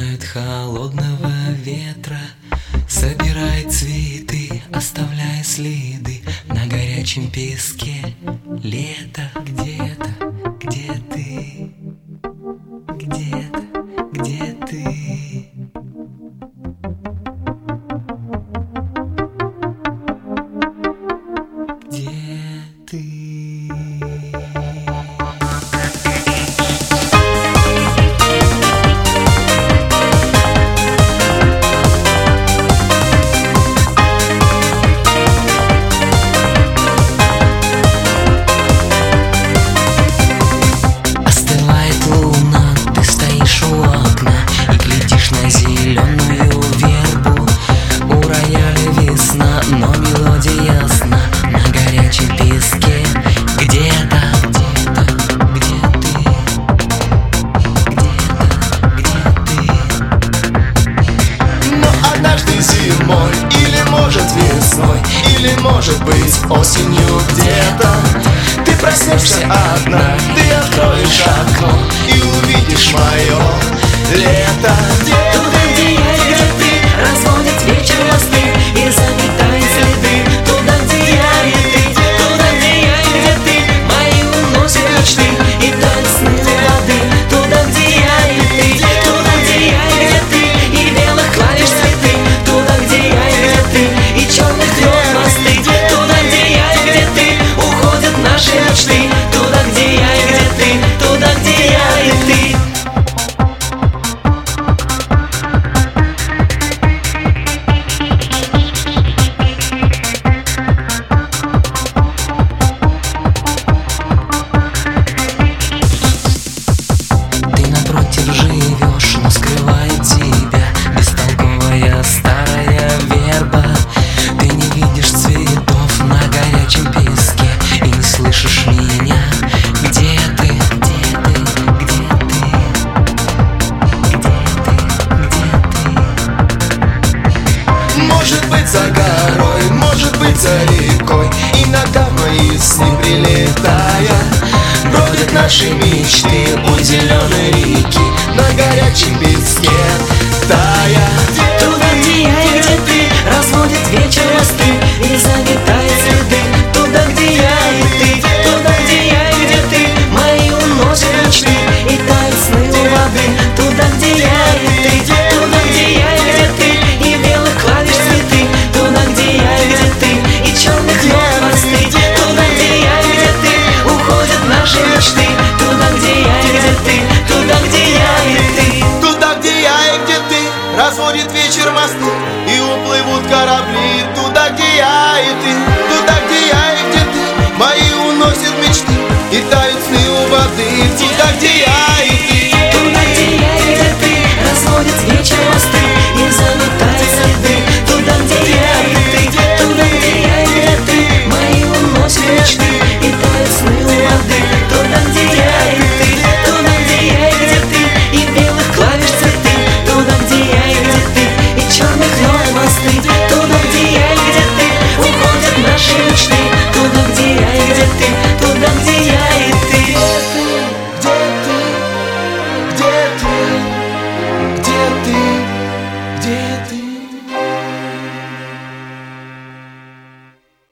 знают холодного ветра. Собирай цветы, оставляя следы на горячем песке. Лето где-то, где ты? Где-то, где ты? Где ты? Зеленую вербу, у рояля весна, но мелодия ясна на горячем песке. Где-то, где-то, где ты? Где-то, где ты? Но однажды зимой, или может весной, или может быть осенью где-то ты проснешься одна, ты откроешь окно и увидишь мое лето. Туда, где я и где ты, разводит вечер мосты и заметает следы. Туда, где я и ты, туда, где я и где ты, мои уносят мечты и тают сны воды. Туда, где я и ты, туда, где я и где ты, и белых клавиш цветы. Туда, где я и где ты, и черных лед мосты. Туда, где я и где ты, уходят наши мечты. Туда, где я и где ты, туда, где я и ты. Живешь, но скрывает тебя бестолковая старая верба. Ты не видишь цветов на горячем песке и не слышишь меня. Где ты? Где ты? Где ты? Где ты? Где ты? Может быть за горой, может быть за рекой, иногда в мои сны прилетая бродят наши мечты у зеленой реки на горячем песке тая. Туда, где я и где ты, разводит вечер мосты и заметает следы. Туда, где я и ты, туда, где я и где ты, мои уносят мечты и тают сны у воды. Туда, где я и ты, туда, где я и где ты, и белых клавиш цветы. Туда, где я и где ты, и черных нот мосты. Туда, где я и где ты, уходят наши мечты. Туда, где я и где ты, туда, где я и ты. Туда, где я и где ты, разводит вечер мосты